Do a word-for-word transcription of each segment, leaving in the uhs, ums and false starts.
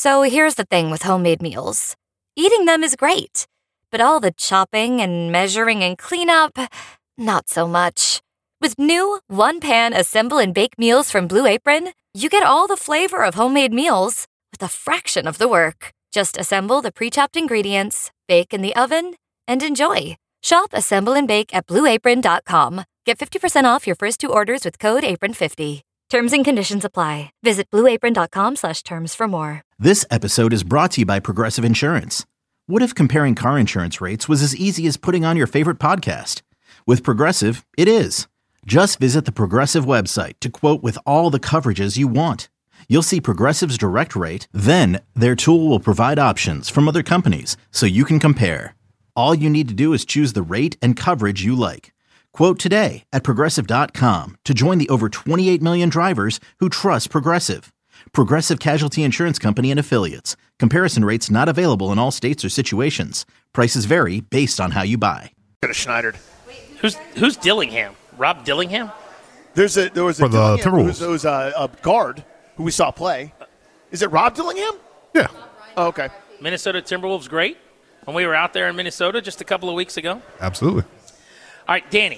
So here's the thing with homemade meals. Eating them is great, but all the chopping and measuring and cleanup, not so much. With new one-pan assemble and bake meals from Blue Apron, you get all the flavor of homemade meals with a fraction of the work. Just assemble the pre-chopped ingredients, bake in the oven, and enjoy. Shop, assemble, and bake at blue apron dot com. Get fifty percent off your first two orders with code apron fifty. Terms and conditions apply. Visit blue apron dot com slash terms for more. This episode is brought to you by Progressive Insurance. What if comparing car insurance rates was as easy as putting on your favorite podcast? With Progressive, it is. Just visit the Progressive website to quote with all the coverages you want. You'll see Progressive's direct rate, then their tool will provide options from other companies so you can compare. All you need to do is choose the rate and coverage you like. Quote today at progressive dot com to join the over twenty-eight million drivers who trust Progressive. Progressive Casualty Insurance Company and Affiliates. Comparison rates not available in all states or situations. Prices vary based on how you buy. Schneider. Who's who's Dillingham? Rob Dillingham? There's a there was a For the Dillingham Timberwolves. who was, there was a, a guard who we saw play. Is it Rob Dillingham? Yeah. Oh, okay. Minnesota Timberwolves great. When we were out there in Minnesota just a couple of weeks ago. Absolutely. All right, Danny,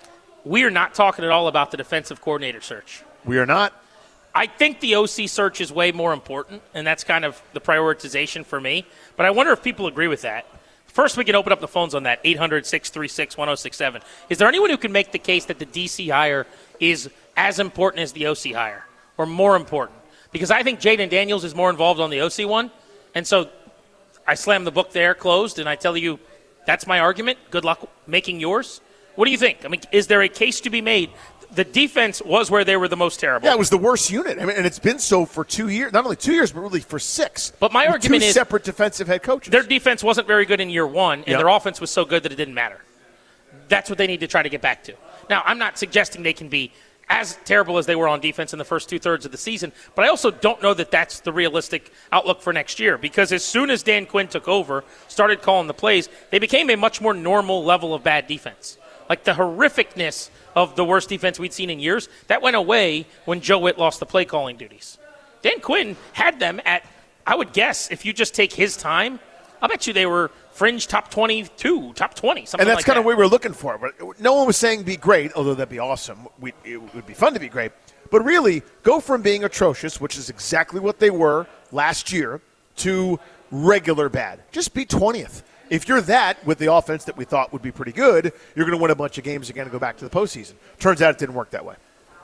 we are not talking at all about the defensive coordinator search. We are not. I think the O C search is way more important, and that's kind of the prioritization for me. But I wonder if people agree with that. First, we can open up the phones on that, eight hundred, six three six, one oh six seven. Is there anyone who can make the case that the D C hire is as important as the O C hire, or more important? Because I think Jaden Daniels is more involved on the O C one, and so I slam the book there, closed, and I tell you that's my argument. Good luck making yours. What do you think? I mean, is there a case to be made? The defense was where they were the most terrible. Yeah, it was the worst unit. I mean, and it's been so for two years. Not only two years, but really for six. But my With argument two is separate defensive head coaches. Their defense wasn't very good in year one, and Yep. their offense was so good that it didn't matter. That's what they need to try to get back to. Now, I'm not suggesting they can be as terrible as they were on defense in the first two-thirds of the season, but I also don't know that that's the realistic outlook for next year, because as soon as Dan Quinn took over, started calling the plays, they became a much more normal level of bad defense. Like the horrificness of the worst defense we'd seen in years, that went away when Joe Witt lost the play-calling duties. Dan Quinn had them at, I would guess, if you just take his time, I bet you they were fringe top twenty-two, top twenty, something like that. And that's kind of what we were looking for. But no one was saying be great, although that'd be awesome. We, it would be fun to be great. But really, go from being atrocious, which is exactly what they were last year, to regular bad. Just be twentieth. If you're that with the offense that we thought would be pretty good, you're going to win a bunch of games again and go back to the postseason. Turns out it didn't work that way.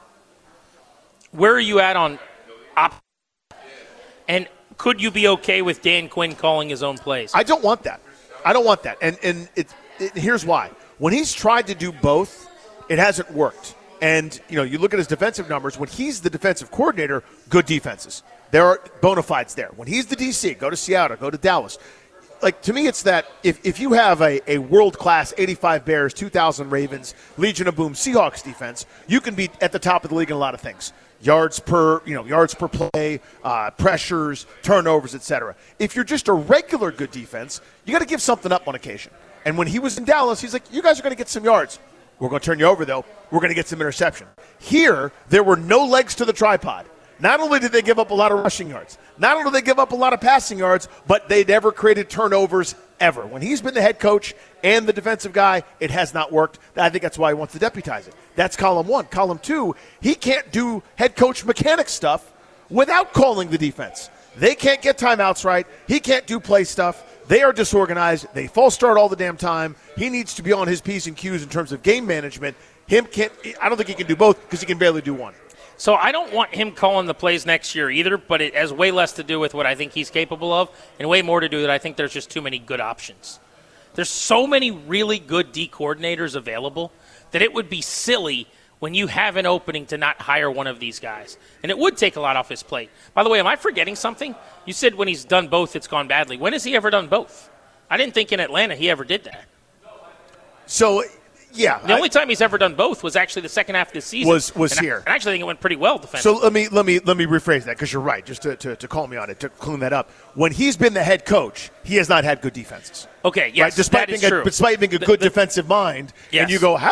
Where are you at on op? And could you be okay with Dan Quinn calling his own plays? I don't want that. I don't want that. And and it, it, here's why. When he's tried to do both, it hasn't worked. And, you know, you look at his defensive numbers. When he's the defensive coordinator, good defenses. There are bona fides there. When he's the D C, go to Seattle, go to Dallas. Like, to me, it's that if, if you have a, a world-class eighty-five Bears, two thousand Ravens, Legion of Boom Seahawks defense, you can be at the top of the league in a lot of things. Yards per, you know, yards per play, uh, pressures, turnovers, et cetera. If you're just a regular good defense, you got to give something up on occasion. And when he was in Dallas, he's like, you guys are going to get some yards. We're going to turn you over, though. We're going to get some interception. Here, there were no legs to the tripod. Not only did they give up a lot of rushing yards, not only did they give up a lot of passing yards, but they never created turnovers ever. When he's been the head coach and the defensive guy, it has not worked. I think that's why he wants to deputize it. That's column one. Column two, he can't do head coach mechanic stuff without calling the defense. They can't get timeouts right. He can't do play stuff. They are disorganized. They false start all the damn time. He needs to be on his P's and Q's in terms of game management. Him can't. I don't think he can do both because he can barely do one. So I don't want him calling the plays next year either, but it has way less to do with what I think he's capable of and way more to do that I think there's just too many good options. There's so many really good D coordinators available that it would be silly when you have an opening to not hire one of these guys. And it would take a lot off his plate. By the way, am I forgetting something? You said when he's done both, it's gone badly. When has he ever done both? I didn't think in Atlanta he ever did that. So, yeah. The I, only time he's ever done both was actually the second half of the season. Was was and here. I, and I actually think it went pretty well defensively. So let me let me let me rephrase that because you're right. Just to, to, to call me on it, to clean that up. When he's been the head coach, he has not had good defenses. Okay, yes, right? Despite that is being true. A, despite being a The- good the- defensive mind, Yes. and you go, how?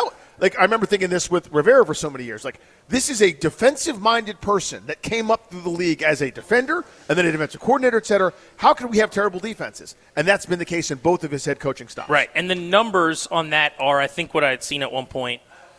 like I remember thinking this with Rivera for so many years. Like, this is a defensive-minded person that came up through the league as a defender and then a defensive coordinator, et cetera. How can we have terrible defenses? And that's been the case in both of his head coaching stops. Right, and the numbers on that are, I think, what I had seen at one point.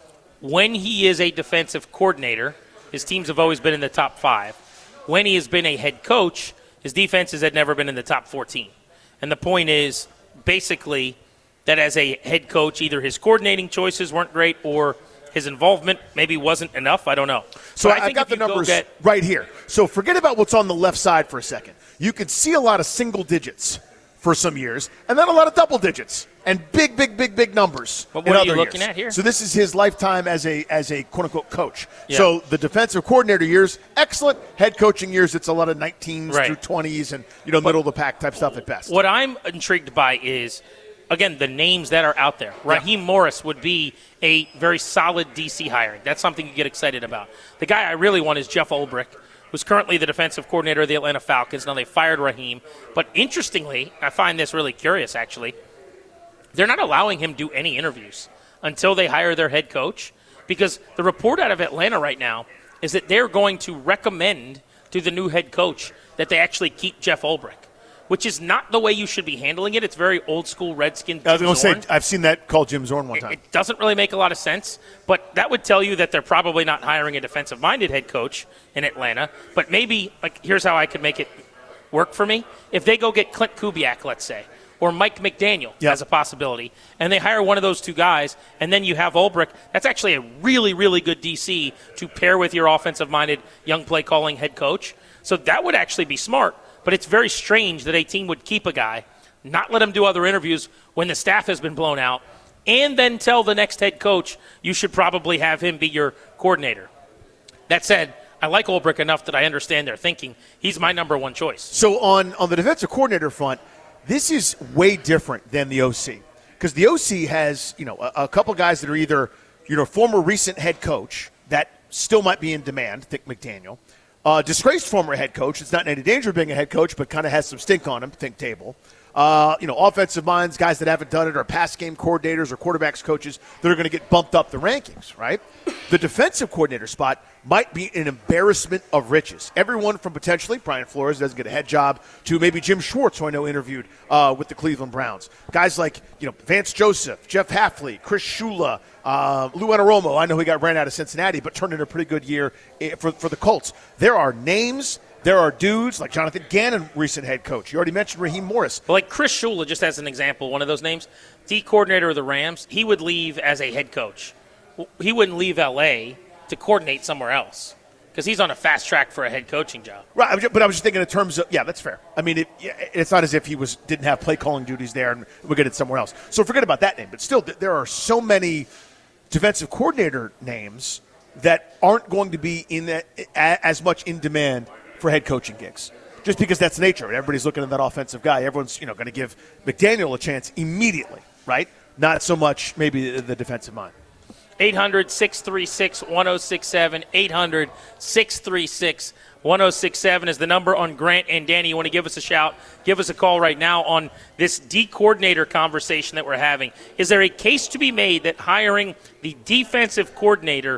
When he is a defensive coordinator, his teams have always been in the top five. When he has been a head coach, his defenses had never been in the top fourteen. And the point is, basically, that as a head coach, either his coordinating choices weren't great or his involvement maybe wasn't enough. I don't know. So but I I've think got the go numbers get, right here. So forget about what's on the left side for a second. You can see a lot of single digits for some years, and then a lot of double digits and big, big, big, big numbers. What, in what are other you looking years. at here? So this is his lifetime as a as a quote unquote coach. Yeah. So the defensive coordinator years, excellent. Head coaching years, it's a lot of nineteens right. through twenties and you know middle of the pack type stuff at best. What I'm intrigued by is, again, the names that are out there. Yeah. Raheem Morris would be a very solid D C hiring. That's something you get excited about. The guy I really want is Jeff Ulbrich, who's currently the defensive coordinator of the Atlanta Falcons. Now they fired Raheem. But interestingly, I find this really curious, actually. They're not allowing him to do any interviews until they hire their head coach, because the report out of Atlanta right now is that they're going to recommend to the new head coach that they actually keep Jeff Ulbrich, which is not the way you should be handling it. It's very old-school Redskins. I was going to say, I've seen that called Jim Zorn one time. It, it doesn't really make a lot of sense, but that would tell you that they're probably not hiring a defensive-minded head coach in Atlanta. But maybe, like, here's how I could make it work for me. If they go get Clint Kubiak, let's say, or Mike McDaniel yep. as a possibility, and they hire one of those two guys, and then you have Ulbrich, that's actually a really, really good D C to pair with your offensive-minded young play-calling head coach. So that would actually be smart. But it's very strange that a team would keep a guy, not let him do other interviews when the staff has been blown out, and then tell the next head coach you should probably have him be your coordinator. That said, I like Ulbrich enough that I understand their thinking. He's my number one choice. So on, on the defensive coordinator front, this is way different than the O C. Because the O C has, you know, a, a couple guys that are either, you know, former recent head coach that still might be in demand, think McDaniel. Uh, disgraced former head coach. It's not in any danger of being a head coach, but kind of has some stink on him. Think Table. Uh, you know, offensive minds, guys that haven't done it, or pass game coordinators or quarterbacks coaches that are going to get bumped up the rankings, right? The defensive coordinator spot might be an embarrassment of riches. Everyone from potentially Brian Flores doesn't get a head job to maybe Jim Schwartz, who I know interviewed uh, with the Cleveland Browns. Guys like, you know, Vance Joseph, Jeff Hafley, Chris Shula, uh, Lou Anaromo. I know he got ran out of Cincinnati, but turned in a pretty good year for, for the Colts. There are names. There are dudes like Jonathan Gannon, recent head coach. You already mentioned Raheem Morris. But like Chris Shula, just as an example, one of those names, D coordinator of the Rams, he would leave as a head coach. He wouldn't leave L A to coordinate somewhere else because he's on a fast track for a head coaching job. Right, but I was just thinking in terms of, yeah, that's fair. I mean, it, it's not as if he was didn't have play calling duties there and would get it somewhere else. So forget about that name. But still, there are so many defensive coordinator names that aren't going to be in that as much in demand for head coaching gigs, just because that's the nature of it. Everybody's looking at that offensive guy. Everyone's, you know, going to give McDaniel a chance immediately, right? Not so much maybe the defensive mind. eight hundred, six three six, one oh six seven, eight hundred, six three six, one oh six seven is the number on Grant and Danny. You want to give us a shout, give us a call right now on this D coordinator conversation that we're having. Is there a case to be made that hiring the defensive coordinator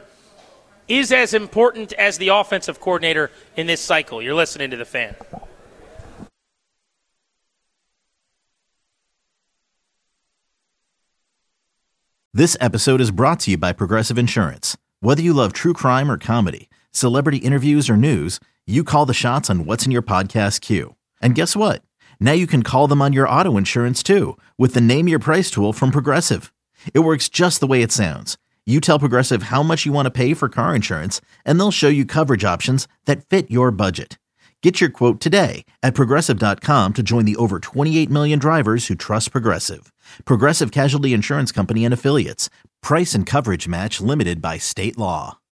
is as important as the offensive coordinator in this cycle? You're listening to The Fan. This episode is brought to you by Progressive Insurance. Whether you love true crime or comedy, celebrity interviews or news, you call the shots on what's in your podcast queue. And guess what? Now you can call them on your auto insurance too with the Name Your Price tool from Progressive. It works just the way it sounds. You tell Progressive how much you want to pay for car insurance, and they'll show you coverage options that fit your budget. Get your quote today at Progressive dot com to join the over twenty-eight million drivers who trust Progressive. Progressive Casualty Insurance Company and Affiliates. Price and coverage match limited by state law.